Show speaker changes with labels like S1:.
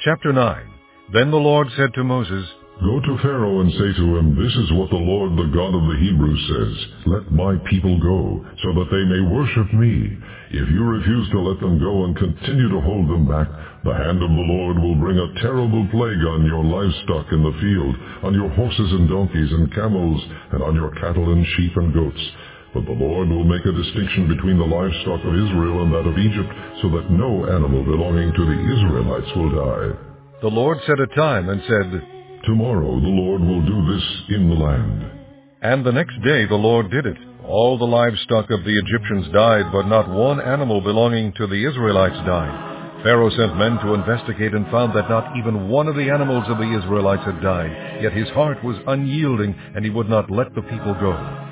S1: Chapter 9. Then the Lord said to Moses,
S2: Go to Pharaoh and say to him, This is what the Lord, the God of the Hebrews says, Let my people go, so that they may worship me. If you refuse to let them go and continue to hold them back, the hand of the Lord will bring a terrible plague on your livestock in the field, on your horses and donkeys and camels, and on your cattle and sheep and goats. But the Lord will make a distinction between the livestock of Israel and that of Egypt, so that no animal belonging to the Israelites will die.
S1: The Lord set a time and said,
S2: Tomorrow the Lord will do this in the land.
S1: And the next day the Lord did it. All the livestock of the Egyptians died, but not one animal belonging to the Israelites died. Pharaoh sent men to investigate and found that not even one of the animals of the Israelites had died. Yet his heart was unyielding, and he would not let the people go.